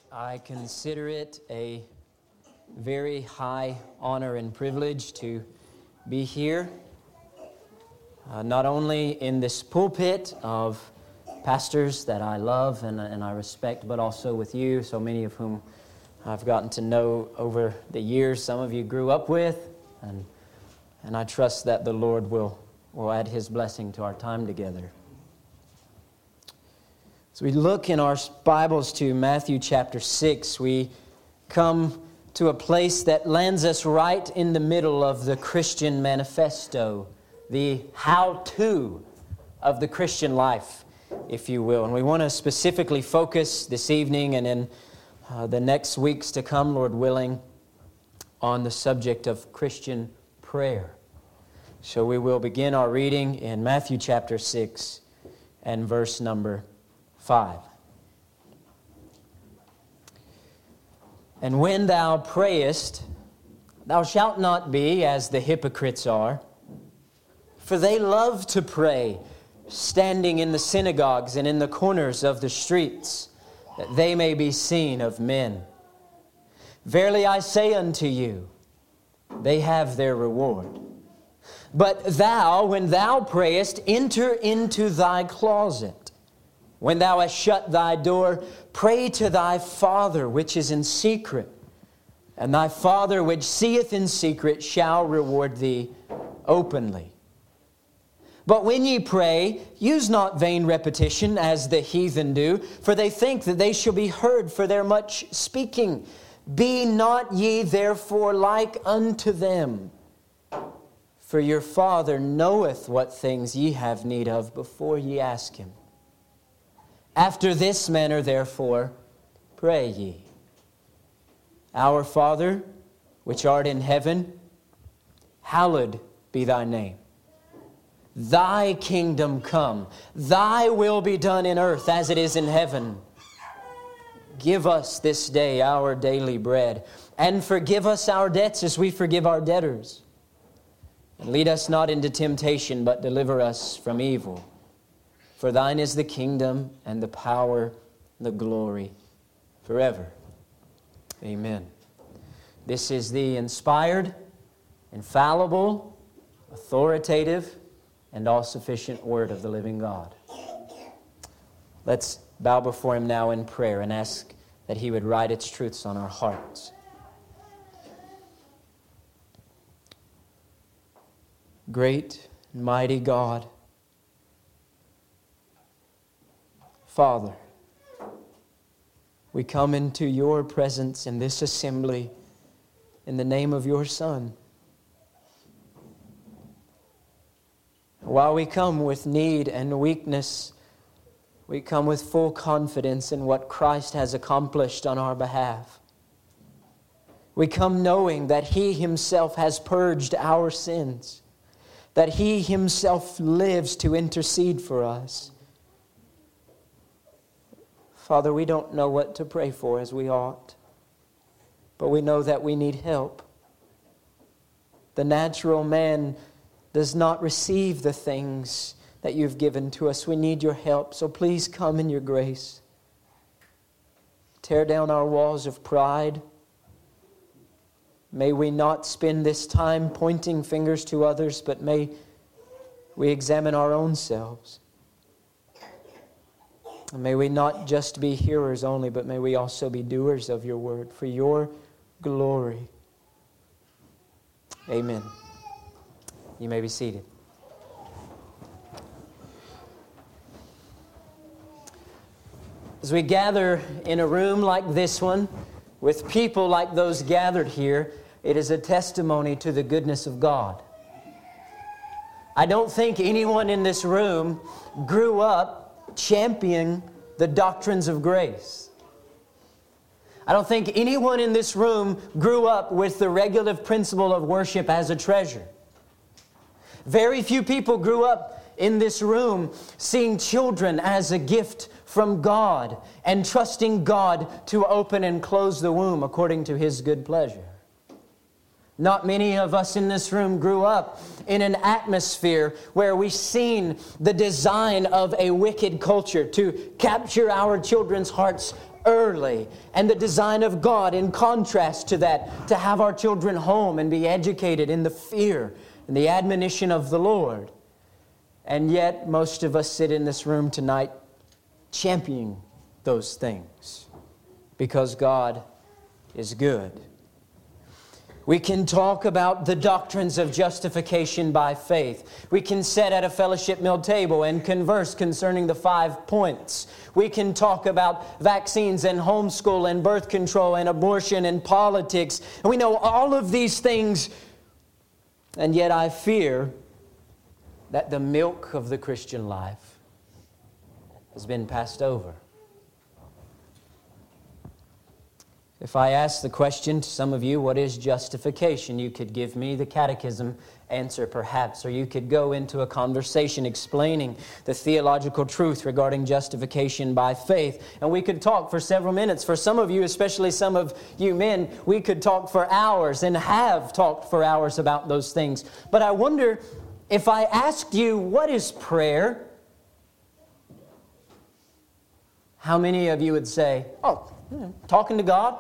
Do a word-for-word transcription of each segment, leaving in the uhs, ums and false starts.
I consider it a very high honor and privilege to be here, uh, not only in this pulpit of pastors that I love and, and I respect, but also with you, so many of whom I've gotten to know over the years. Some of you grew up with, and and I trust that the Lord will, will add His blessing to our time together. So we look in our Bibles to Matthew chapter six. We come to a place that lands us right in the middle of the Christian manifesto, the how-to of the Christian life, if you will. And we want to specifically focus this evening and in uh, the next weeks to come, Lord willing, on the subject of Christian prayer. So we will begin our reading in Matthew chapter six and verse number five. And when thou prayest, thou shalt not be as the hypocrites are, for they love to pray, standing in the synagogues and in the corners of the streets, that they may be seen of men. Verily I say unto you, they have their reward. But thou, when thou prayest, enter into thy closet. When thou hast shut thy door, pray to thy Father which is in secret, and thy Father which seeth in secret shall reward thee openly. But when ye pray, use not vain repetition as the heathen do, for they think that they shall be heard for their much speaking. Be not ye therefore like unto them, for your Father knoweth what things ye have need of before ye ask Him. After this manner, therefore, pray ye. Our Father, which art in heaven, hallowed be thy name. Thy kingdom come. Thy will be done in earth as it is in heaven. Give us this day our daily bread, and forgive us our debts as we forgive our debtors. And lead us not into temptation, but deliver us from evil. For thine is the kingdom and the power and the glory forever. Amen. This is the inspired, infallible, authoritative, and all-sufficient Word of the living God. Let's bow before Him now in prayer and ask that He would write its truths on our hearts. Great and mighty God, Father, we come into your presence in this assembly in the name of your Son. While we come with need and weakness, we come with full confidence in what Christ has accomplished on our behalf. We come knowing that He Himself has purged our sins, that He Himself lives to intercede for us. Father, we don't know what to pray for as we ought, but we know that we need help. The natural man does not receive the things that you've given to us. We need your help, so please come in your grace. Tear down our walls of pride. May we not spend this time pointing fingers to others, but may we examine our own selves. And may we not just be hearers only, but may we also be doers of your word for your glory. Amen. You may be seated. As we gather in a room like this one, with people like those gathered here, it is a testimony to the goodness of God. I don't think anyone in this room grew up championing the doctrines of grace. I don't think anyone in this room grew up with the regulative principle of worship as a treasure. Very few people grew up in this room seeing children as a gift from God and trusting God to open and close the womb according to His good pleasure. Not many of us in this room grew up in an atmosphere where we've seen the design of a wicked culture to capture our children's hearts early, and the design of God in contrast to that, to have our children home and be educated in the fear and the admonition of the Lord. And yet, most of us sit in this room tonight championing those things because God is good. We can talk about the doctrines of justification by faith. We can sit at a fellowship meal table and converse concerning the five points. We can talk about vaccines and homeschool and birth control and abortion and politics. And we know all of these things. And yet I fear that the milk of the Christian life has been passed over. If I ask the question to some of you, what is justification? You could give me the catechism answer perhaps, or you could go into a conversation explaining the theological truth regarding justification by faith. And we could talk for several minutes. For some of you, especially some of you men, we could talk for hours and have talked for hours about those things. But I wonder if I asked you, what is prayer? How many of you would say, oh, talking to God?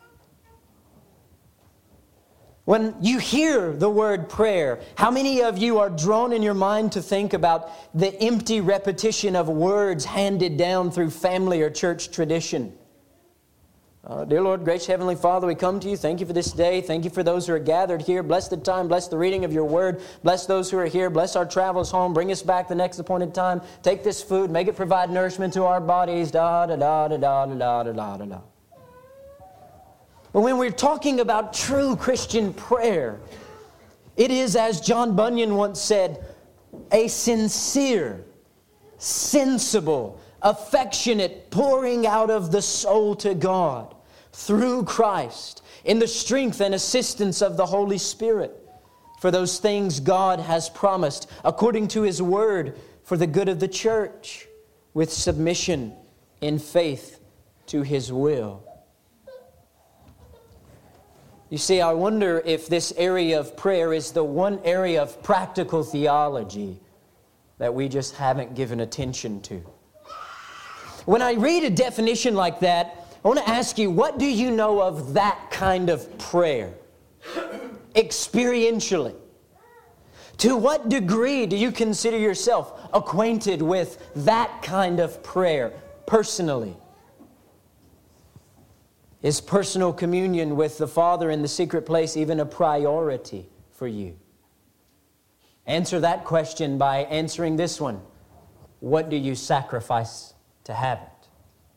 When you hear the word prayer, how many of you are drawn in your mind to think about the empty repetition of words handed down through family or church tradition? Uh, dear Lord, gracious Heavenly Father, we come to you. Thank you for this day. Thank you for those who are gathered here. Bless the time. Bless the reading of your word. Bless those who are here. Bless our travels home. Bring us back the next appointed time. Take this food. Make it provide nourishment to our bodies. Da, da, da, da, da, da, da, da, da, da. But when we're talking about true Christian prayer, it is, as John Bunyan once said, a sincere, sensible, affectionate pouring out of the soul to God through Christ in the strength and assistance of the Holy Spirit for those things God has promised according to His Word for the good of the church with submission in faith to His will. You see, I wonder if this area of prayer is the one area of practical theology that we just haven't given attention to. When I read a definition like that, I want to ask you, what do you know of that kind of prayer? Experientially. To what degree do you consider yourself acquainted with that kind of prayer personally? Is personal communion with the Father in the secret place even a priority for you? Answer that question by answering this one. What do you sacrifice to have it?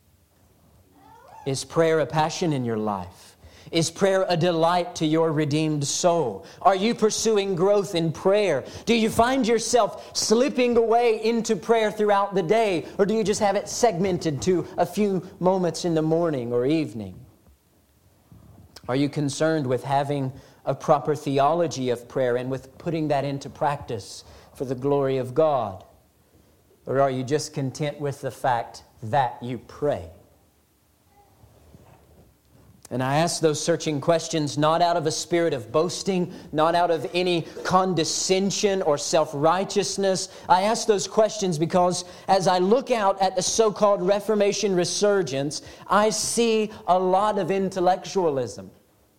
Is prayer a passion in your life? Is prayer a delight to your redeemed soul? Are you pursuing growth in prayer? Do you find yourself slipping away into prayer throughout the day? Or do you just have it segmented to a few moments in the morning or evening? Are you concerned with having a proper theology of prayer and with putting that into practice for the glory of God? Or are you just content with the fact that you pray? And I ask those searching questions not out of a spirit of boasting, not out of any condescension or self-righteousness. I ask those questions because as I look out at the so-called Reformation resurgence, I see a lot of intellectualism.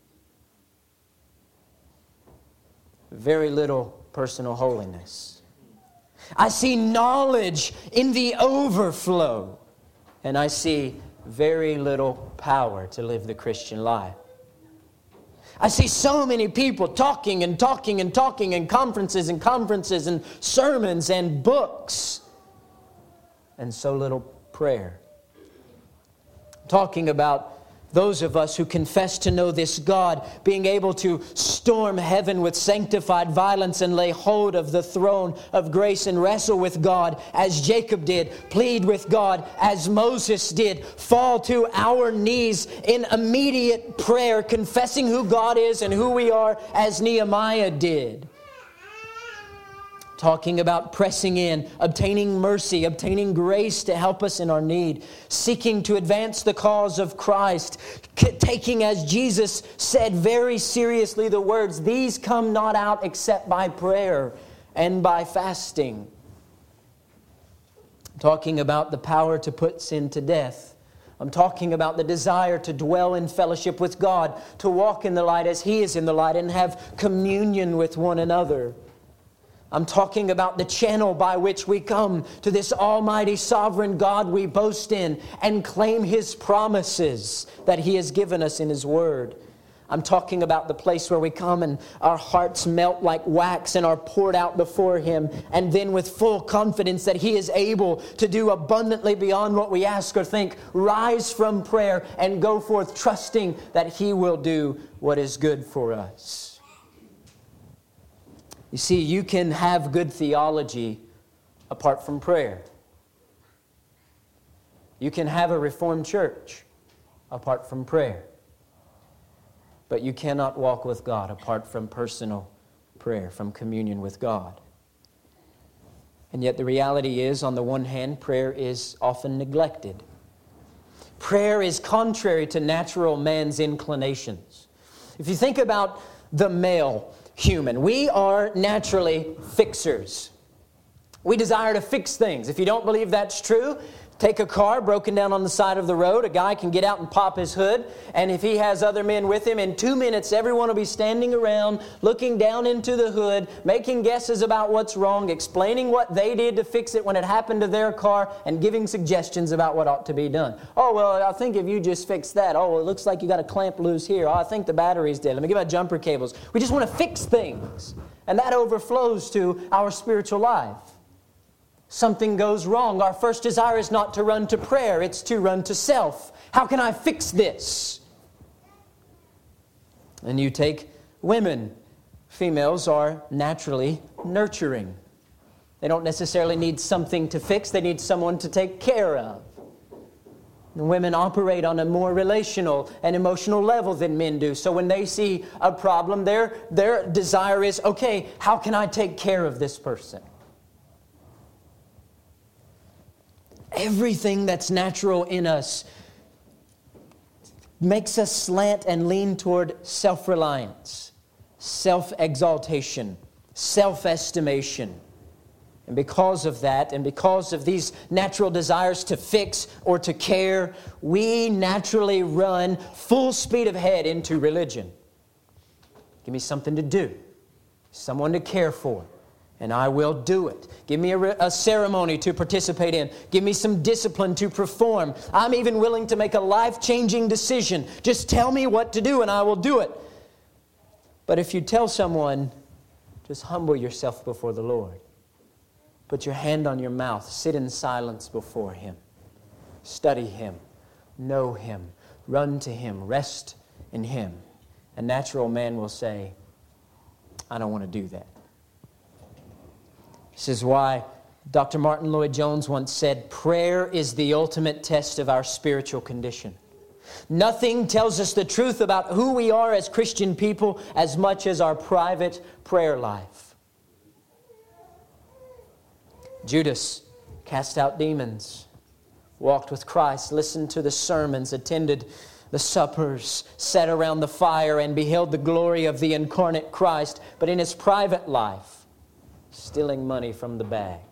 Very little personal holiness. I see knowledge in the overflow, and I see very little power to live the Christian life. I see so many people talking and talking and talking in conferences and conferences and sermons and books, and so little prayer. Talking about those of us who confess to know this God being able to storm heaven with sanctified violence and lay hold of the throne of grace and wrestle with God as Jacob did, plead with God as Moses did, fall to our knees in immediate prayer, confessing who God is and who we are as Nehemiah did. Talking about pressing in, obtaining mercy, obtaining grace to help us in our need, seeking to advance the cause of Christ, taking, as Jesus said very seriously, the words, "These come not out except by prayer and by fasting." Talking about the power to put sin to death I'm talking about the desire to dwell in fellowship with God, to walk in the light as He is in the light, and have communion with one another. I'm talking about the channel by which we come to this almighty sovereign God we boast in and claim His promises that He has given us in His Word. I'm talking about the place where we come and our hearts melt like wax and are poured out before Him, and then with full confidence that He is able to do abundantly beyond what we ask or think, rise from prayer and go forth trusting that He will do what is good for us. You see, you can have good theology apart from prayer. You can have a Reformed church apart from prayer. But you cannot walk with God apart from personal prayer, from communion with God. And yet the reality is, on the one hand, prayer is often neglected. Prayer is contrary to natural man's inclinations. If you think about the male human, we are naturally fixers. We desire to fix things. If you don't believe that's true, take a car broken down on the side of the road. A guy can get out and pop his hood. And if he has other men with him, in two minutes, everyone will be standing around, looking down into the hood, making guesses about what's wrong, explaining what they did to fix it when it happened to their car, and giving suggestions about what ought to be done. Oh, well, I think if you just fix that. Oh, well, it looks like you got a clamp loose here. Oh, I think the battery's dead. Let me give out jumper cables. We just want to fix things. And that overflows to our spiritual life. Something goes wrong. Our first desire is not to run to prayer. It's to run to self. How can I fix this? And you take women. Females are naturally nurturing. They don't necessarily need something to fix. They need someone to take care of. And women operate on a more relational and emotional level than men do. So when they see a problem, their, their desire is, okay, how can I take care of this person? Everything that's natural in us makes us slant and lean toward self-reliance, self-exaltation, self-estimation. And because of that, and because of these natural desires to fix or to care, we naturally run full speed ahead into religion. Give me something to do, someone to care for, and I will do it. Give me a, a ceremony to participate in. Give me some discipline to perform. I'm even willing to make a life-changing decision. Just tell me what to do and I will do it. But if you tell someone, just humble yourself before the Lord. Put your hand on your mouth. Sit in silence before Him. Study Him. Know Him. Run to Him. Rest in Him. A natural man will say, I don't want to do that. This is why Doctor Martin Lloyd-Jones once said, prayer is the ultimate test of our spiritual condition. Nothing tells us the truth about who we are as Christian people as much as our private prayer life. Judas cast out demons, walked with Christ, listened to the sermons, attended the suppers, sat around the fire and beheld the glory of the incarnate Christ, but in his private life, stealing money from the bag.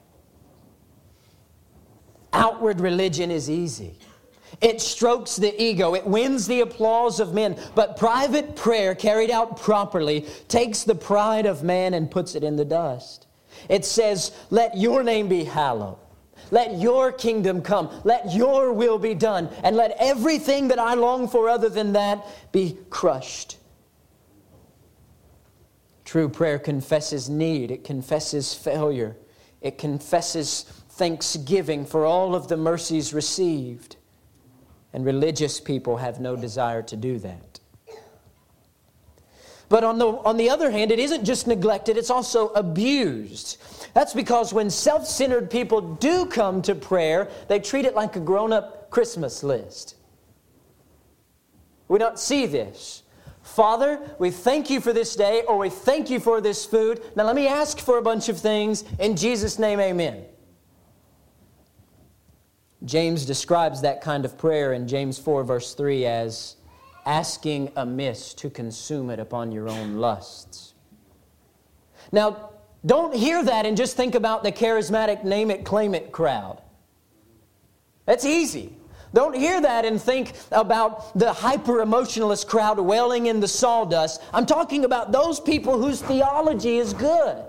Outward religion is easy. It strokes the ego. It wins the applause of men. But private prayer, carried out properly, takes the pride of man and puts it in the dust. It says, let your name be hallowed. Let your kingdom come. Let your will be done. And let everything that I long for other than that be crushed. True prayer confesses need. It confesses failure. It confesses thanksgiving for all of the mercies received. And religious people have no desire to do that. But on the, on the other hand, it isn't just neglected, it's also abused. That's because when self-centered people do come to prayer, they treat it like a grown-up Christmas list. We don't see this. Father, we thank you for this day, or we thank you for this food. Now let me ask for a bunch of things. In Jesus' name, amen. James describes that kind of prayer in James four, verse three as asking amiss to consume it upon your own lusts. Now, don't hear that and just think about the charismatic name it, claim it crowd. That's easy. Don't hear that and think about the hyper-emotionalist crowd wailing in the sawdust. I'm talking about those people whose theology is good.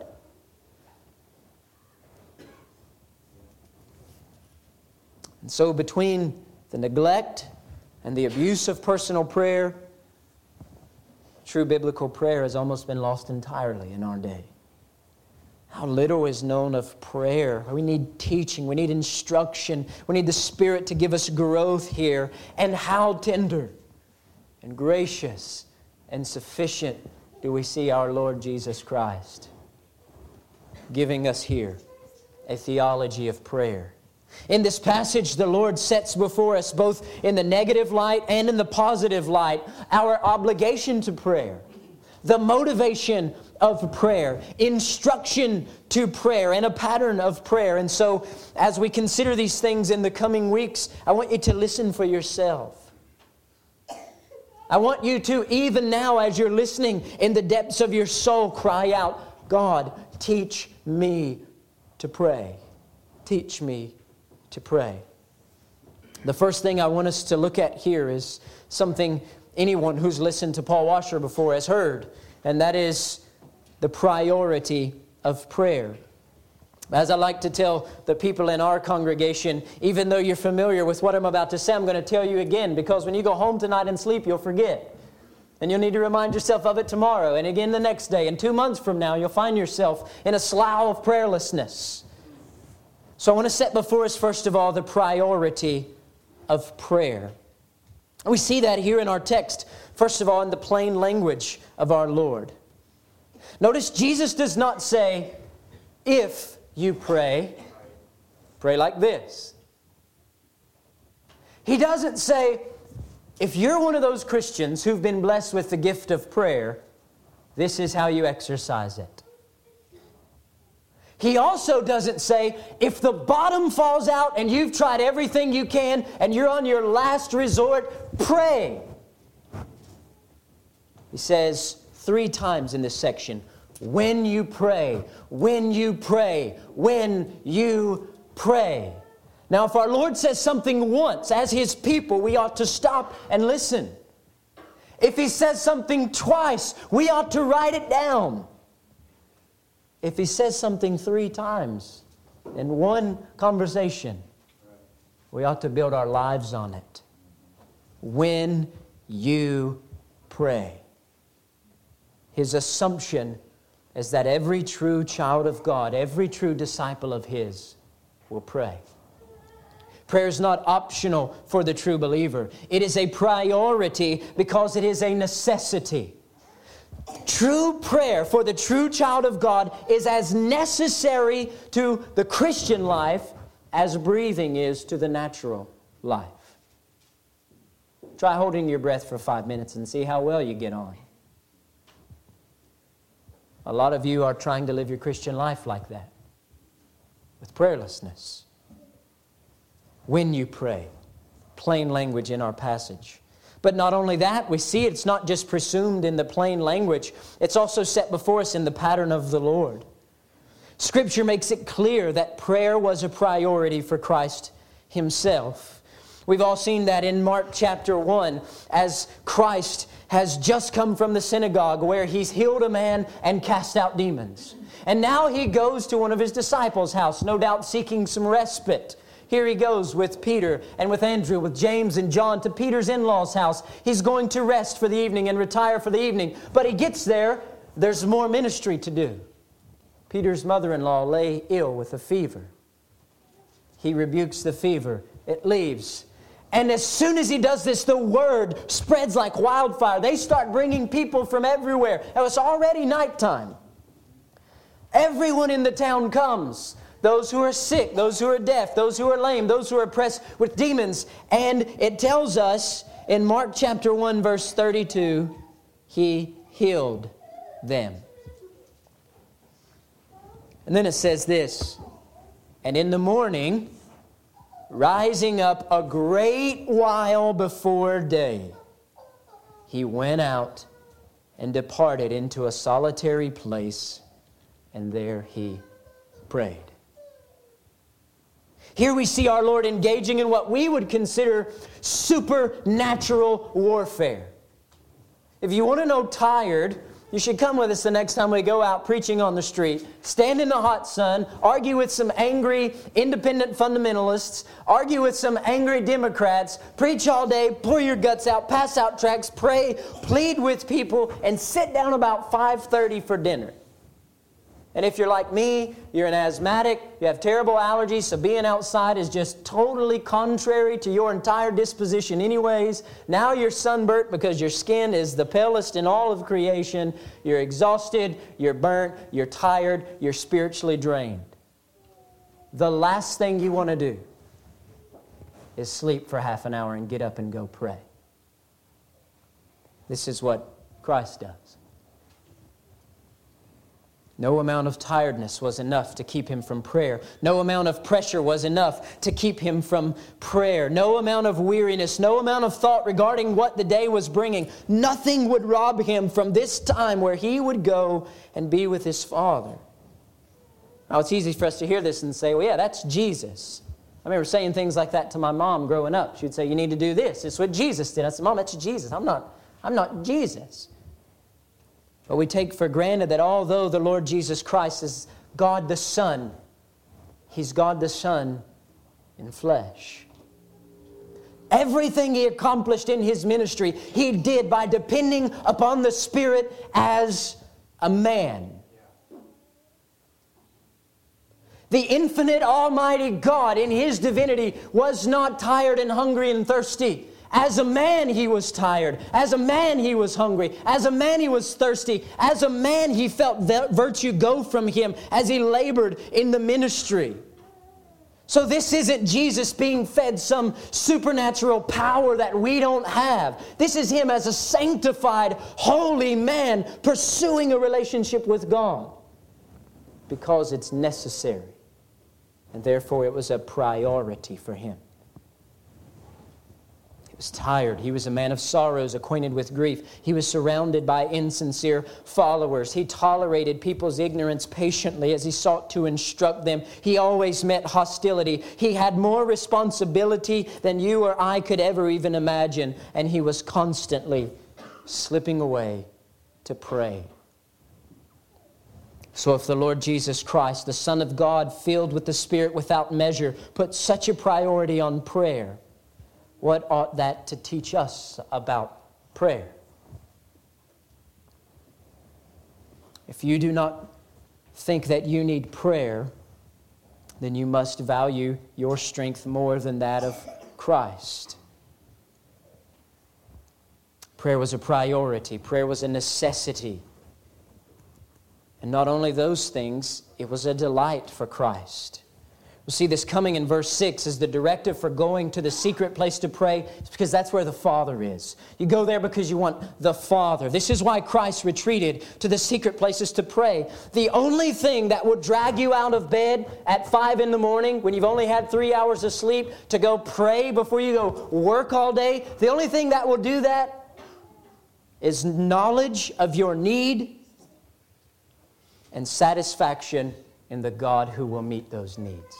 And so between the neglect and the abuse of personal prayer, true biblical prayer has almost been lost entirely in our day. How little is known of prayer. We need teaching. We need instruction. We need the Spirit to give us growth here. And how tender and gracious and sufficient do we see our Lord Jesus Christ giving us here a theology of prayer. In this passage, the Lord sets before us, both in the negative light and in the positive light, our obligation to prayer, the motivation of prayer, instruction to prayer, and a pattern of prayer. And so, as we consider these things in the coming weeks, I want you to listen for yourself. I want you to, even now as you're listening, in the depths of your soul, cry out, God, teach me to pray. Teach me to pray. The first thing I want us to look at here is something anyone who's listened to Paul Washer before has heard, and that is the priority of prayer. As I like to tell the people in our congregation, even though you're familiar with what I'm about to say, I'm going to tell you again, because when you go home tonight and sleep, you'll forget. And you'll need to remind yourself of it tomorrow, and again the next day, and two months from now, you'll find yourself in a slough of prayerlessness. So I want to set before us, first of all, the priority of prayer. We see that here in our text, first of all, in the plain language of our Lord. Notice Jesus does not say, if you pray, pray like this. He doesn't say, if you're one of those Christians who've been blessed with the gift of prayer, this is how you exercise it. He also doesn't say, if the bottom falls out and you've tried everything you can and you're on your last resort, pray. He says three times in this section, when you pray, when you pray, when you pray. Now, if our Lord says something once, as His people, we ought to stop and listen. If He says something twice, we ought to write it down. If He says something three times in one conversation, we ought to build our lives on it. When you pray. His assumption is that every true child of God, every true disciple of His will pray. Prayer is not optional for the true believer. It is a priority because it is a necessity. True prayer for the true child of God is as necessary to the Christian life as breathing is to the natural life. Try holding your breath for five minutes and see how well you get on. A lot of you are trying to live your Christian life like that, with prayerlessness. When you pray, plain language in our passage. But not only that, we see it's not just presumed in the plain language, it's also set before us in the pattern of the Lord. Scripture makes it clear that prayer was a priority for Christ Himself. We've all seen that in Mark chapter one, as Christ has just come from the synagogue where He's healed a man and cast out demons. And now He goes to one of His disciples' house, no doubt seeking some respite. Here He goes with Peter and with Andrew, with James and John to Peter's in-laws' house. He's going to rest for the evening and retire for the evening. But he gets there, there's more ministry to do. Peter's mother-in-law lay ill with a fever. He rebukes the fever. It leaves. And as soon as He does this, the word spreads like wildfire. They start bringing people from everywhere. It was already nighttime. Everyone in the town comes. Those who are sick, those who are deaf, those who are lame, those who are oppressed with demons. And it tells us in Mark chapter one, verse thirty-two, He healed them. And then it says this, and in the morning, rising up a great while before day, He went out and departed into a solitary place, and there He prayed. Here we see our Lord engaging in what we would consider supernatural warfare. If you want to know tired, you should come with us the next time we go out preaching on the street. Stand in the hot sun, argue with some angry independent fundamentalists, argue with some angry Democrats, preach all day, pour your guts out, pass out tracts, pray, plead with people, and sit down about five thirty for dinner. And if you're like me, you're an asthmatic, you have terrible allergies, so being outside is just totally contrary to your entire disposition anyways. Now you're sunburnt because your skin is the palest in all of creation. You're exhausted, you're burnt, you're tired, you're spiritually drained. The last thing you want to do is sleep for half an hour and get up and go pray. This is what Christ does. No amount of tiredness was enough to keep him from prayer. No amount of pressure was enough to keep him from prayer. No amount of weariness, no amount of thought regarding what the day was bringing. Nothing would rob him from this time where he would go and be with his Father. Now, it's easy for us to hear this and say, well, yeah, that's Jesus. I remember saying things like that to my mom growing up. She would say, you need to do this. It's what Jesus did. I said, Mom, that's Jesus. I'm not, I'm not Jesus. But we take for granted that although the Lord Jesus Christ is God the Son, He's God the Son in flesh. Everything He accomplished in His ministry, He did by depending upon the Spirit as a man. The infinite almighty God in His divinity was not tired and hungry and thirsty. As a man, He was tired. As a man, He was hungry. As a man, He was thirsty. As a man, He felt virtue go from Him as He labored in the ministry. So this isn't Jesus being fed some supernatural power that we don't have. This is Him as a sanctified, holy man pursuing a relationship with God because it's necessary. And therefore, it was a priority for Him. He was tired. He was a man of sorrows, acquainted with grief. He was surrounded by insincere followers. He tolerated people's ignorance patiently as he sought to instruct them. He always met hostility. He had more responsibility than you or I could ever even imagine. And he was constantly slipping away to pray. So if the Lord Jesus Christ, the Son of God, filled with the Spirit without measure, put such a priority on prayer, what ought that to teach us about prayer? If you do not think that you need prayer, then you must value your strength more than that of Christ. Prayer was a priority. Prayer was a necessity. And not only those things, it was a delight for Christ. We'll see this coming in verse six as the directive for going to the secret place to pray. It's because that's where the Father is. You go there because you want the Father. This is why Christ retreated to the secret places to pray. The only thing that will drag you out of bed at five in the morning when you've only had three hours of sleep to go pray before you go work all day, the only thing that will do that is knowledge of your need and satisfaction in the God who will meet those needs.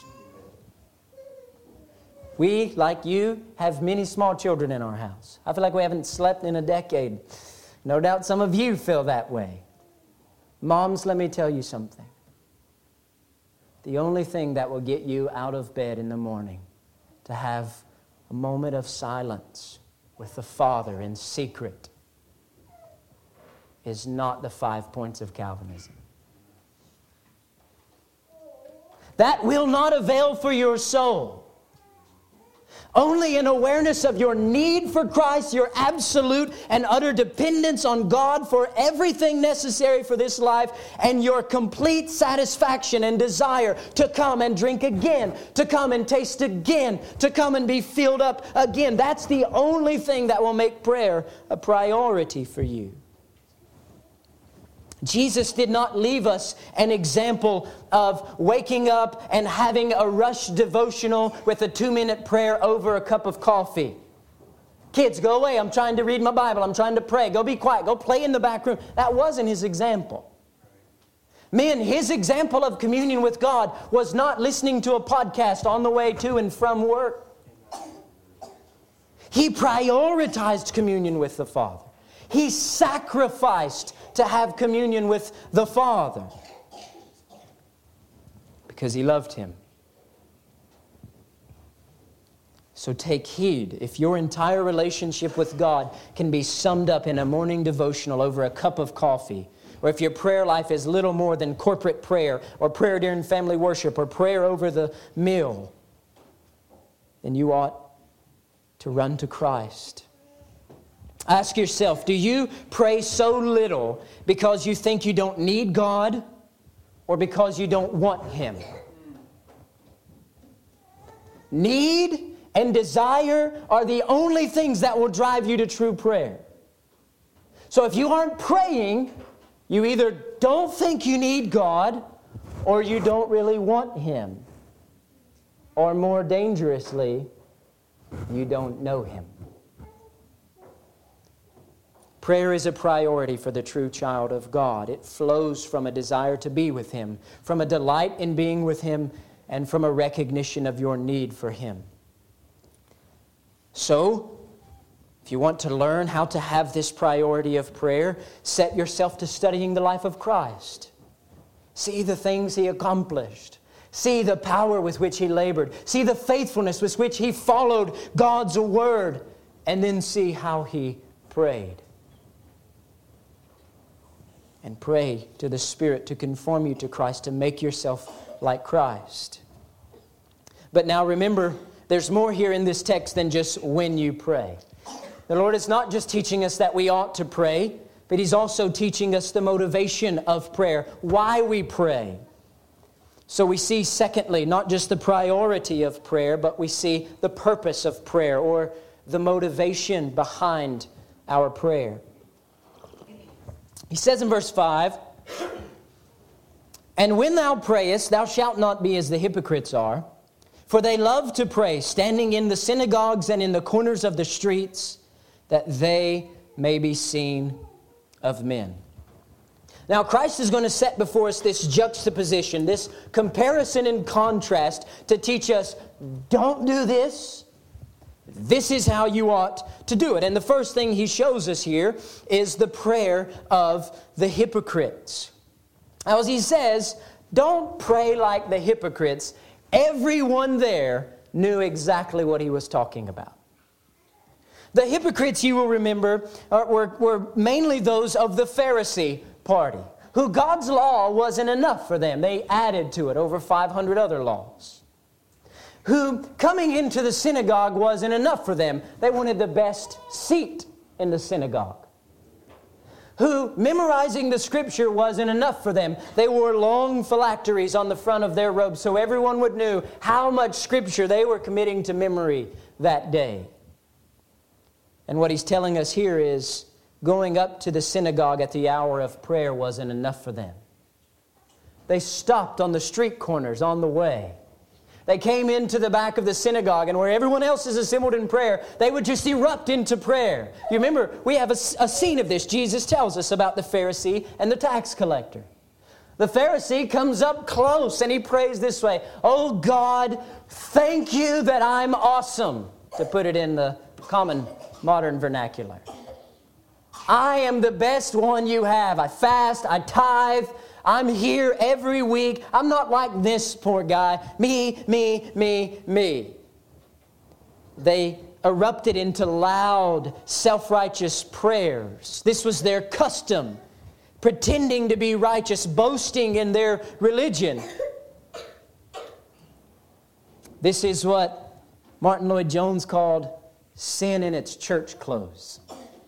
We, like you, have many small children in our house. I feel like we haven't slept in a decade. No doubt some of you feel that way. Moms, let me tell you something. The only thing that will get you out of bed in the morning to have a moment of silence with the Father in secret is not the five points of Calvinism. That will not avail for your soul. Only an awareness of your need for Christ, your absolute and utter dependence on God for everything necessary for this life, and your complete satisfaction and desire to come and drink again, to come and taste again, to come and be filled up again. That's the only thing that will make prayer a priority for you. Jesus did not leave us an example of waking up and having a rush devotional with a two-minute prayer over a cup of coffee. Kids, go away. I'm trying to read my Bible. I'm trying to pray. Go be quiet. Go play in the back room. That wasn't His example. Men, his example of communion with God was not listening to a podcast on the way to and from work. He prioritized communion with the Father. He sacrificed to have communion with the Father because he loved him. So take heed. If your entire relationship with God can be summed up in a morning devotional over a cup of coffee, or if your prayer life is little more than corporate prayer, or prayer during family worship, or prayer over the meal, then you ought to run to Christ. Ask yourself, do you pray so little because you think you don't need God, or because you don't want Him? Need and desire are the only things that will drive you to true prayer. So if you aren't praying, you either don't think you need God, or you don't really want Him. Or more dangerously, you don't know Him. Prayer is a priority for the true child of God. It flows from a desire to be with Him, from a delight in being with Him, and from a recognition of your need for Him. So, if you want to learn how to have this priority of prayer, set yourself to studying the life of Christ. See the things He accomplished. See the power with which He labored. See the faithfulness with which He followed God's word. And then see how He prayed. And pray to the Spirit to conform you to Christ, to make yourself like Christ. But now remember, there's more here in this text than just when you pray. The Lord is not just teaching us that we ought to pray, but He's also teaching us the motivation of prayer, why we pray. So we see, secondly, not just the priority of prayer, but we see the purpose of prayer, or the motivation behind our prayer. He says in verse five, "And when thou prayest, thou shalt not be as the hypocrites are, for they love to pray, standing in the synagogues and in the corners of the streets, that they may be seen of men." Now, Christ is going to set before us this juxtaposition, this comparison and contrast to teach us, don't do this. This is how you ought to do it. And the first thing He shows us here is the prayer of the hypocrites. Now, as He says, don't pray like the hypocrites. Everyone there knew exactly what He was talking about. The hypocrites, you will remember, were, were mainly those of the Pharisee party, who God's law wasn't enough for them. They added to it over five hundred other laws. Who coming into the synagogue wasn't enough for them. They wanted the best seat in the synagogue. Who memorizing the Scripture wasn't enough for them. They wore long phylacteries on the front of their robes so everyone would know how much Scripture they were committing to memory that day. And what He's telling us here is going up to the synagogue at the hour of prayer wasn't enough for them. They stopped on the street corners on the way. They came into the back of the synagogue, and where everyone else is assembled in prayer, they would just erupt into prayer. You remember, we have a, a scene of this. Jesus tells us about the Pharisee and the tax collector. The Pharisee comes up close and he prays this way, "Oh God, thank you that I'm awesome," to put it in the common modern vernacular. I am the best one you have. I fast, I tithe, I'm here every week. I'm not like this poor guy. Me, me, me, me. They erupted into loud, self-righteous prayers. This was their custom, pretending to be righteous, boasting in their religion. This is what Martin Lloyd-Jones called sin in its church clothes.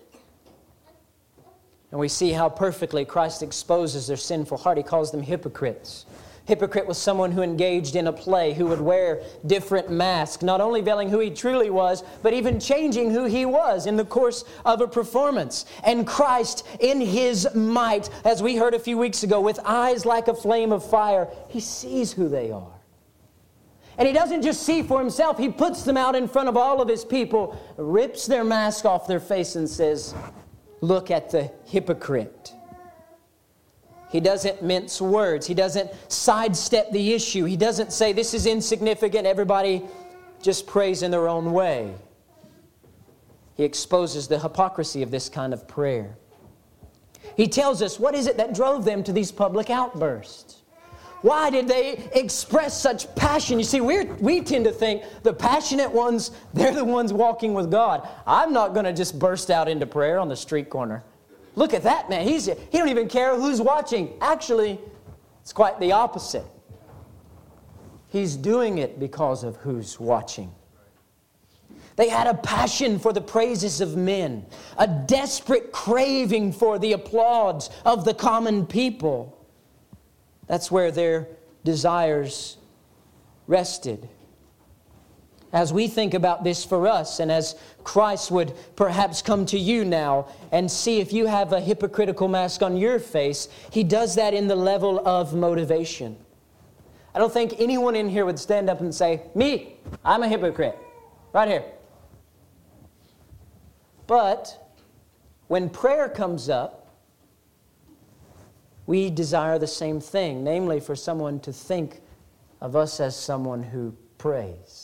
And we see how perfectly Christ exposes their sinful heart. He calls them hypocrites. Hypocrite was someone who engaged in a play, who would wear different masks, not only veiling who he truly was, but even changing who he was in the course of a performance. And Christ, in His might, as we heard a few weeks ago, with eyes like a flame of fire, He sees who they are. And He doesn't just see for Himself. He puts them out in front of all of His people, rips their mask off their face and says, "Look at the hypocrite. He doesn't mince words. He doesn't sidestep the issue. He doesn't say, this is insignificant. Everybody just prays in their own way. He exposes the hypocrisy of this kind of prayer. He tells us, what is it that drove them to these public outbursts? Why did they express such passion? You see, we we tend to think the passionate ones, they're the ones walking with God. I'm not going to just burst out into prayer on the street corner. Look at that man. He's, he don't even care who's watching. Actually, it's quite the opposite. He's doing it because of who's watching. They had a passion for the praises of men, a desperate craving for the applause of the common people. That's where their desires rested. As we think about this for us, and as Christ would perhaps come to you now and see if you have a hypocritical mask on your face, He does that in the level of motivation. I don't think anyone in here would stand up and say, me, I'm a hypocrite. Right here. But when prayer comes up, we desire the same thing, namely for someone to think of us as someone who prays.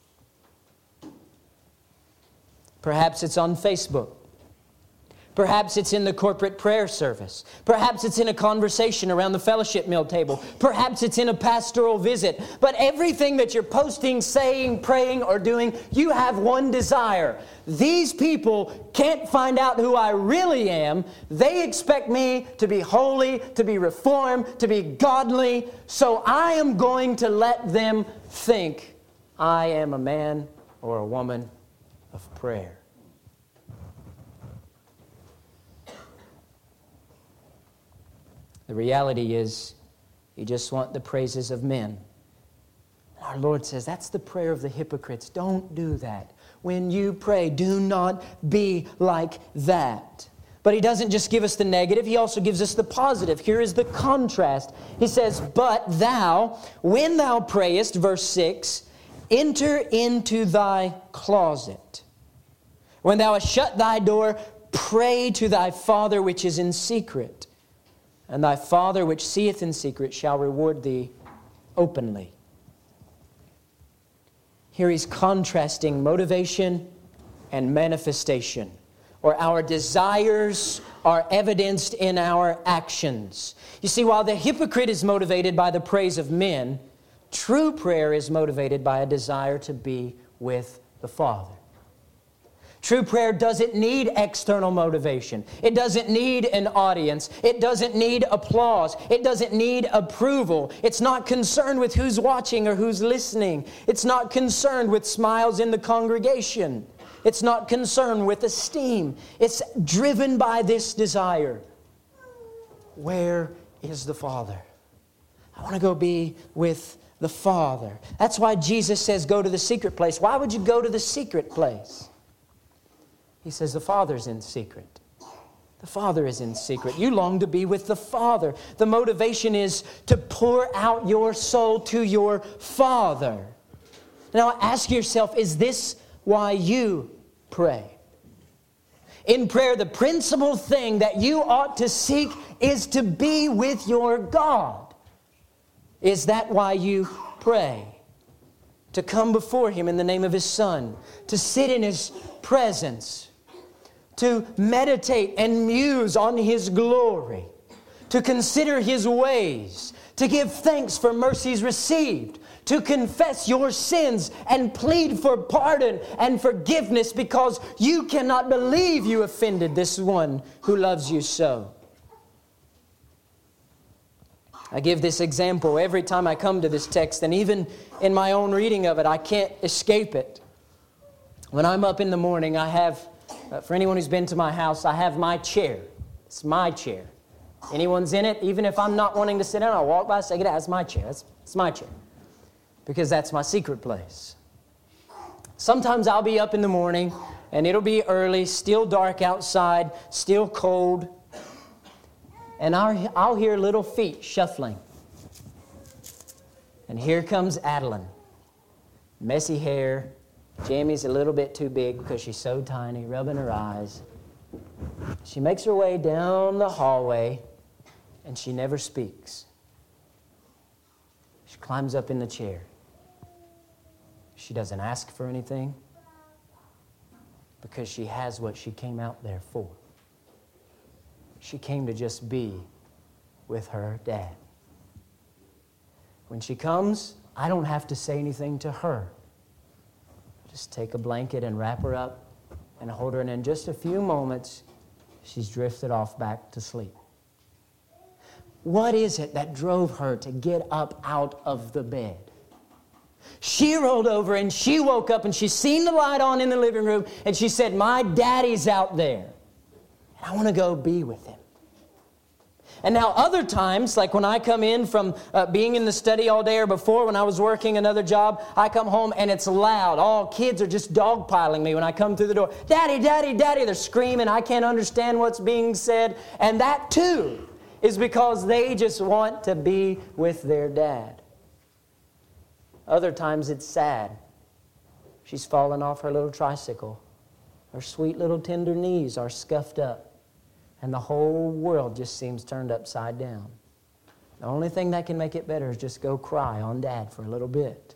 Perhaps it's on Facebook. Perhaps it's in the corporate prayer service. Perhaps it's in a conversation around the fellowship meal table. Perhaps it's in a pastoral visit. But everything that you're posting, saying, praying, or doing, you have one desire. These people can't find out who I really am. They expect me to be holy, to be reformed, to be godly. So I am going to let them think I am a man or a woman of prayer. The reality is, you just want the praises of men. Our Lord says, that's the prayer of the hypocrites. Don't do that. When you pray, do not be like that. But He doesn't just give us the negative, He also gives us the positive. Here is the contrast. He says, but thou, when thou prayest, verse six, enter into thy closet. When thou hast shut thy door, pray to thy Father which is in secret. And thy Father which seeth in secret shall reward thee openly. Here He's contrasting motivation and manifestation, or our desires are evidenced in our actions. You see, while the hypocrite is motivated by the praise of men, true prayer is motivated by a desire to be with the Father. True prayer doesn't need external motivation. It doesn't need an audience. It doesn't need applause. It doesn't need approval. It's not concerned with who's watching or who's listening. It's not concerned with smiles in the congregation. It's not concerned with esteem. It's driven by this desire. Where is the Father? I want to go be with the Father. That's why Jesus says go to the secret place. Why would you go to the secret place? He says the Father's in secret. The Father is in secret. You long to be with the Father. The motivation is to pour out your soul to your Father. Now ask yourself, is this why you pray? In prayer, the principal thing that you ought to seek is to be with your God. Is that why you pray? To come before Him in the name of His Son. To sit in His presence. To meditate and muse on His glory. To consider His ways. To give thanks for mercies received. To confess your sins and plead for pardon and forgiveness because you cannot believe you offended this one who loves you so. I give this example every time I come to this text, and even in my own reading of it, I can't escape it. When I'm up in the morning, I have, uh, for anyone who's been to my house, I have my chair. It's my chair. Anyone's in it, even if I'm not wanting to sit down, I'll walk by and say, that's my chair. It's, it's my chair. Because that's my secret place. Sometimes I'll be up in the morning, and it'll be early, still dark outside, still cold, and I'll, I'll hear little feet shuffling. And here comes Adeline. Messy hair. Jamie's a little bit too big because she's so tiny, rubbing her eyes. She makes her way down the hallway and she never speaks. She climbs up in the chair. She doesn't ask for anything because she has what she came out there for. She came to just be with her dad. When she comes, I don't have to say anything to her. Just take a blanket and wrap her up and hold her, and in just a few moments, she's drifted off back to sleep. What is it that drove her to get up out of the bed? She rolled over and she woke up and she seen the light on in the living room and she said, my daddy's out there. And I want to go be with him. And now other times, like when I come in from uh, being in the study all day or before when I was working another job, I come home and it's loud. All kids are just dogpiling me when I come through the door. Daddy, daddy, daddy. They're screaming. I can't understand what's being said. And that too is because they just want to be with their dad. Other times it's sad. She's fallen off her little tricycle. Her sweet little tender knees are scuffed up. And the whole world just seems turned upside down. The only thing that can make it better is just go cry on dad for a little bit.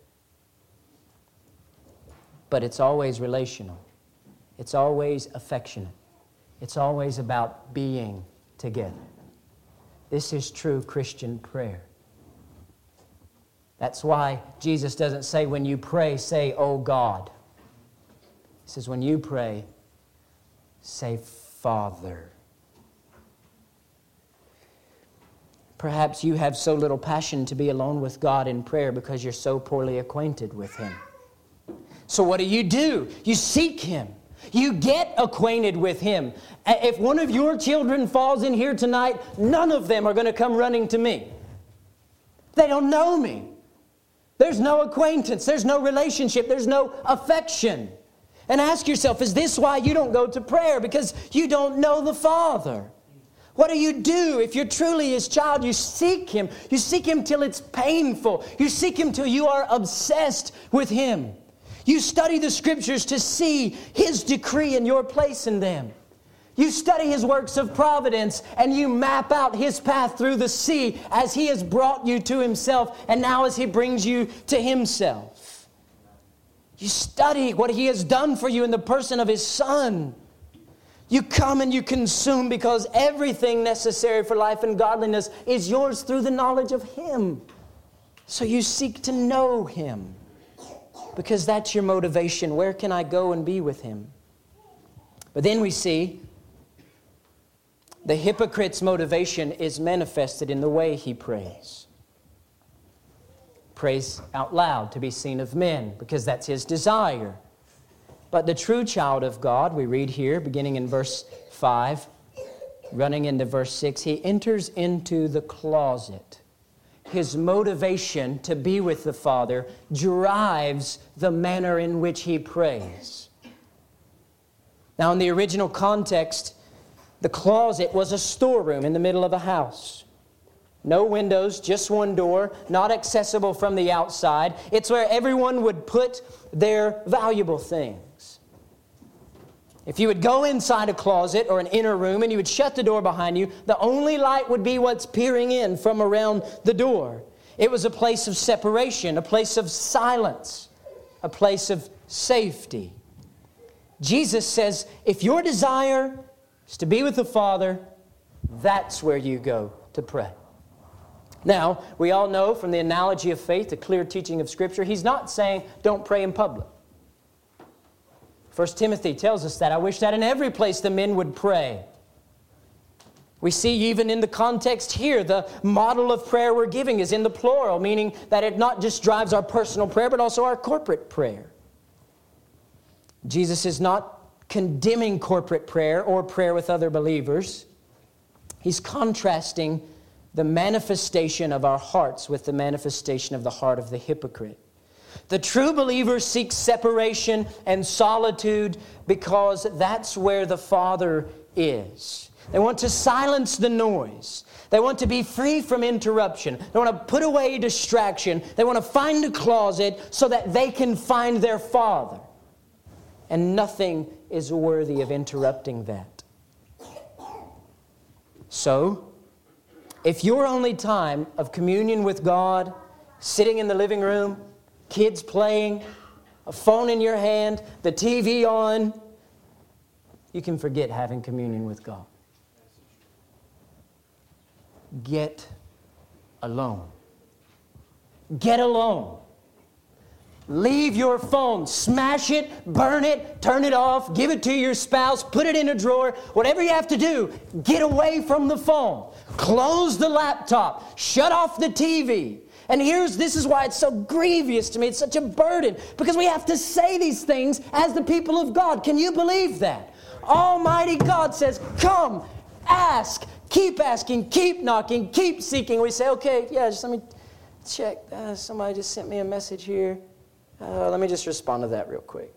But it's always relational. It's always affectionate. It's always about being together. This is true Christian prayer. That's why Jesus doesn't say, when you pray, say, oh God. He says, when you pray, say, Father. Perhaps you have so little passion to be alone with God in prayer because you're so poorly acquainted with Him. So what do you do? You seek Him. You get acquainted with Him. If one of your children falls in here tonight, none of them are going to come running to me. They don't know me. There's no acquaintance. There's no relationship. There's no affection. And ask yourself, is this why you don't go to prayer? Because you don't know the Father. What do you do? If you're truly His child, you seek Him. You seek Him till it's painful. You seek Him till you are obsessed with Him. You study the Scriptures to see His decree and your place in them. You study His works of providence and you map out His path through the sea as He has brought you to Himself and now as He brings you to Himself. You study what He has done for you in the person of His Son. You come and you consume because everything necessary for life and godliness is yours through the knowledge of Him. So you seek to know Him because that's your motivation. Where can I go and be with Him? But then we see the hypocrite's motivation is manifested in the way he prays. Prays out loud to be seen of men because that's his desire. But the true child of God, we read here, beginning in verse five, running into verse six, he enters into the closet. His motivation to be with the Father drives the manner in which he prays. Now, in the original context, the closet was a storeroom in the middle of a house. No windows, just one door, not accessible from the outside. It's where everyone would put their valuable things. If you would go inside a closet or an inner room and you would shut the door behind you, the only light would be what's peering in from around the door. It was a place of separation, a place of silence, a place of safety. Jesus says, if your desire is to be with the Father, that's where you go to pray. Now, we all know from the analogy of faith, the clear teaching of Scripture, He's not saying don't pray in public. First Timothy tells us that. I wish that in every place the men would pray. We see even in the context here, the model of prayer we're giving is in the plural, meaning that it not just drives our personal prayer, but also our corporate prayer. Jesus is not condemning corporate prayer or prayer with other believers. He's contrasting the manifestation of our hearts with the manifestation of the heart of the hypocrite. The true believer seeks separation and solitude because that's where the Father is. They want to silence the noise. They want to be free from interruption. They want to put away distraction. They want to find a closet so that they can find their Father. And nothing is worthy of interrupting that. So, If your only time of communion with God, sitting in the living room, kids playing, a phone in your hand, the T V on, you can forget having communion with God. Get alone. Get alone. Leave your phone. Smash it, burn it, turn it off, give it to your spouse, put it in a drawer. Whatever you have to do, get away from the phone. Close the laptop. Shut off the T V. And here's, this is why it's so grievous to me. It's such a burden. Because we have to say these things as the people of God. Can you believe that? Almighty God says, come, ask, keep asking, keep knocking, keep seeking. We say, okay, yeah, just let me check. Uh, somebody just sent me a message here. Uh, let me just respond to that real quick.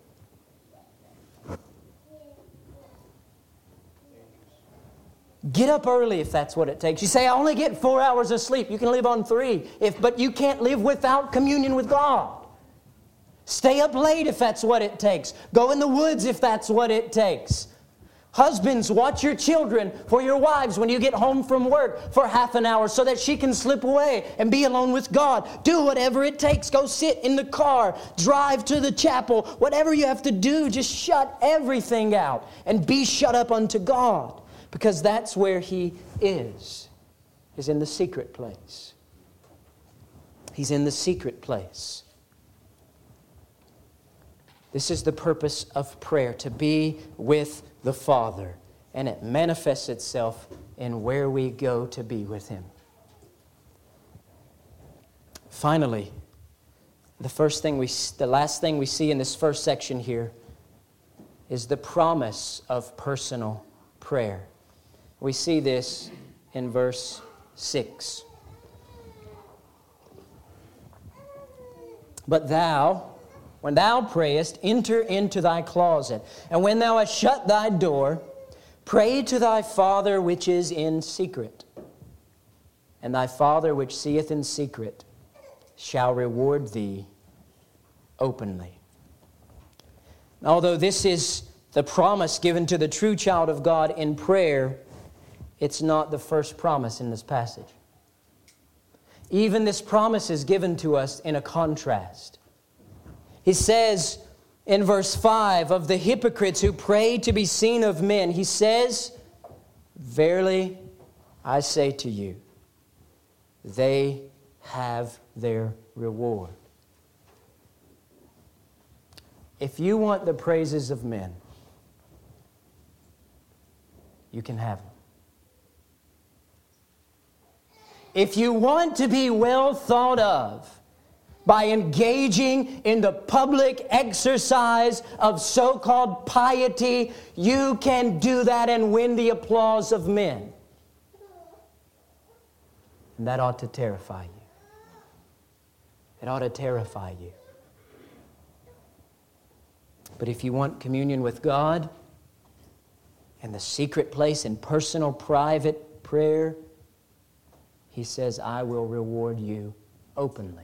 Get up early if that's what it takes. You say, I only get four hours of sleep. You can live on three. If, but you can't live without communion with God. Stay up late if that's what it takes. Go in the woods if that's what it takes. Husbands, watch your children for your wives when you get home from work for half an hour so that she can slip away and be alone with God. Do whatever it takes. Go sit in the car. Drive to the chapel. Whatever you have to do, just shut everything out and be shut up unto God. Because that's where He is. He's in the secret place. He's in the secret place. This is the purpose of prayer, to be with the Father. And it manifests itself in where we go to be with Him. Finally, the first thing we, the last thing we see in this first section here is the promise of personal prayer. We see this in verse six. But thou, when thou prayest, enter into thy closet, and when thou hast shut thy door, pray to thy Father which is in secret. And thy Father which seeth in secret shall reward thee openly. Although this is the promise given to the true child of God in prayer, it's not the first promise in this passage. Even this promise is given to us in a contrast. He says in verse five of the hypocrites who pray to be seen of men, he says, verily I say to you, they have their reward. If you want the praises of men, you can have them. If you want to be well thought of by engaging in the public exercise of so-called piety, you can do that and win the applause of men. And that ought to terrify you. It ought to terrify you. But if you want communion with God and the secret place in personal, private prayer, He says, I will reward you openly.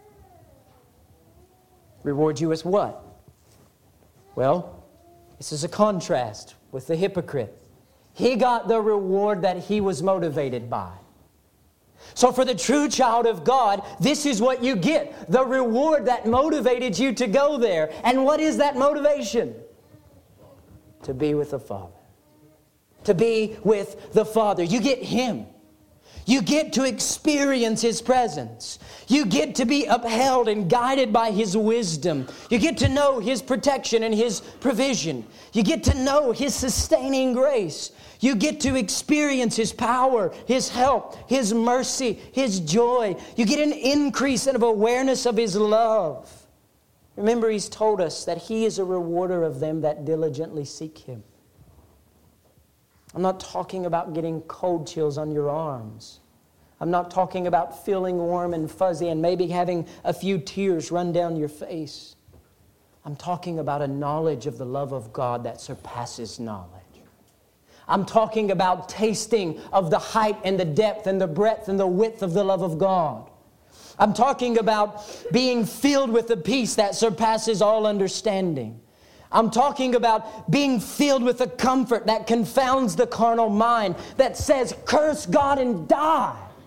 Reward you with what? Well, this is a contrast with the hypocrite. He got the reward that he was motivated by. So for the true child of God, this is what you get. The reward that motivated you to go there. And what is that motivation? To be with the Father. To be with the Father. You get Him. You get to experience His presence. You get to be upheld and guided by His wisdom. You get to know His protection and His provision. You get to know His sustaining grace. You get to experience His power, His help, His mercy, His joy. You get an increase of awareness of His love. Remember, He's told us that He is a rewarder of them that diligently seek Him. I'm not talking about getting cold chills on your arms. I'm not talking about feeling warm and fuzzy and maybe having a few tears run down your face. I'm talking about a knowledge of the love of God that surpasses knowledge. I'm talking about tasting of the height and the depth and the breadth and the width of the love of God. I'm talking about being filled with a peace that surpasses all understanding. I'm talking about being filled with a comfort that confounds the carnal mind, that says, curse God and die.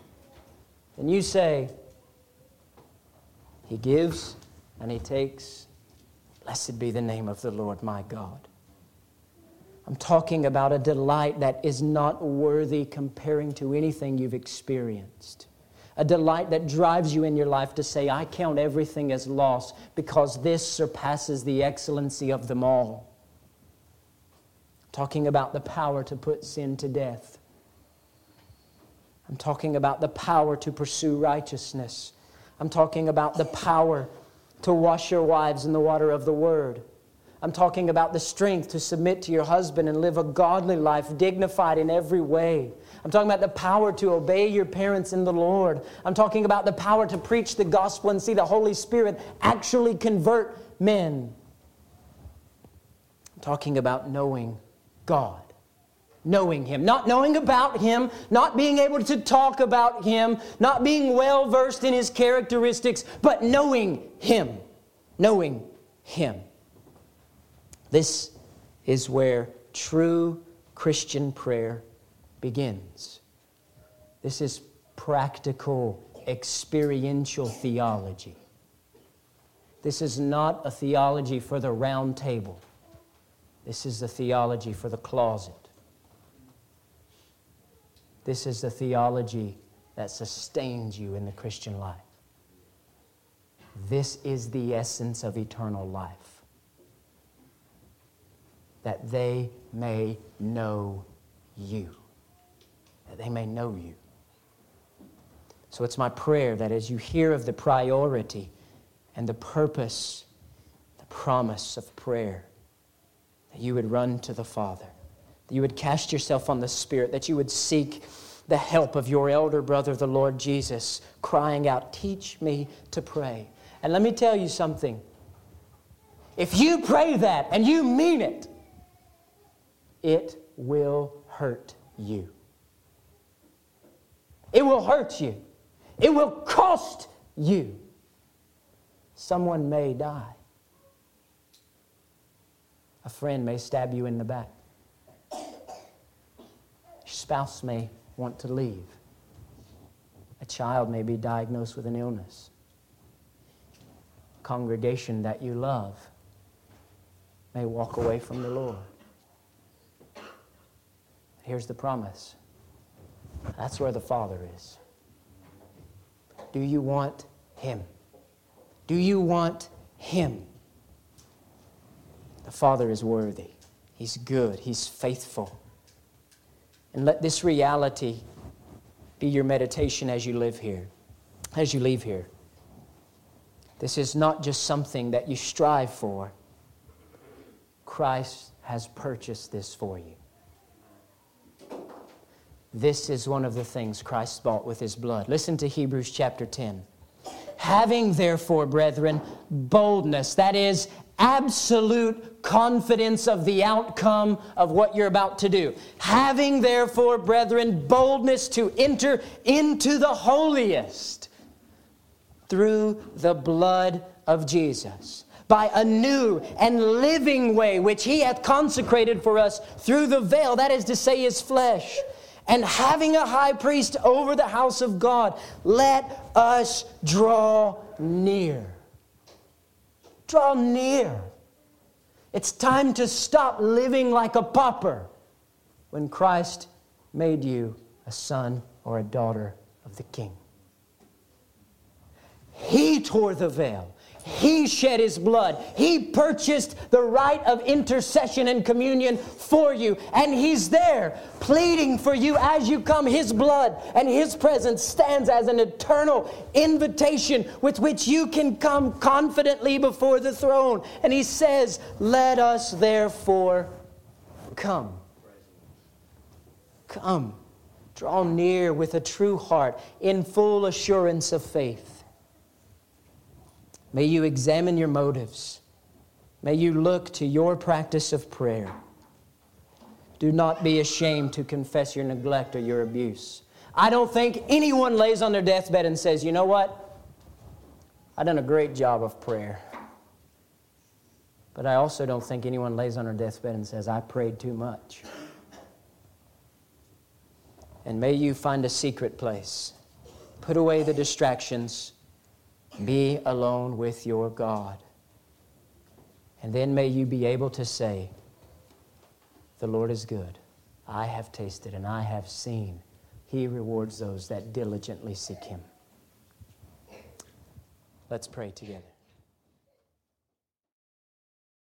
and you say, He gives and He takes. Blessed be the name of the Lord my God. I'm talking about a delight that is not worthy comparing to anything you've experienced. A delight that drives you in your life to say, I count everything as loss because this surpasses the excellency of them all. I'm talking about the power to put sin to death. I'm talking about the power to pursue righteousness. I'm talking about the power to wash your wives in the water of the Word. I'm talking about the strength to submit to your husband and live a godly life, dignified in every way. I'm talking about the power to obey your parents in the Lord. I'm talking about the power to preach the gospel and see the Holy Spirit actually convert men. I'm talking about knowing God. Knowing Him. Not knowing about Him, not being able to talk about Him, not being well versed in His characteristics, but knowing Him. Knowing Him. This is where true Christian prayer begins. This is practical, experiential theology. This is not a theology for the round table. This is a theology for the closet. This is the theology that sustains you in the Christian life. This is the essence of eternal life. That they may know you. That they may know you. So it's my prayer that as you hear of the priority and the purpose, the promise of prayer, that you would run to the Father. That you would cast yourself on the Spirit. That you would seek the help of your elder brother, the Lord Jesus, crying out, teach me to pray. And let me tell you something. If you pray that and you mean it, it will hurt you. It will hurt you. It will cost you. Someone may die. A friend may stab you in the back. Your spouse may want to leave. A child may be diagnosed with an illness. A congregation that you love may walk away from the Lord. Here's the promise. That's where the Father is. Do you want Him? Do you want Him? The Father is worthy. He's good. He's faithful. And let this reality be your meditation as you live here, as you leave here. This is not just something that you strive for. Christ has purchased this for you. This is one of the things Christ bought with His blood. Listen to Hebrews chapter ten. Having therefore, brethren, boldness, that is, absolute confidence of the outcome of what you're about to do. Having therefore, brethren, boldness to enter into the holiest through the blood of Jesus, by a new and living way which He hath consecrated for us through the veil, that is to say, His flesh. And having a high priest over the house of God, let us draw near. Draw near. It's time to stop living like a pauper when Christ made you a son or a daughter of the King. He tore the veil. He shed His blood. He purchased the right of intercession and communion for you. And He's there pleading for you as you come. His blood and His presence stands as an eternal invitation with which you can come confidently before the throne. And He says, let us therefore come. Come. Draw near with a true heart in full assurance of faith. May you examine your motives. May you look to your practice of prayer. Do not be ashamed to confess your neglect or your abuse. I don't think anyone lays on their deathbed and says, you know what? I've done a great job of prayer. But I also don't think anyone lays on their deathbed and says, I prayed too much. And may you find a secret place Put away the distractions. Be alone with your God. And then may you be able to say, the Lord is good. I have tasted and I have seen. He rewards those that diligently seek Him. Let's pray together.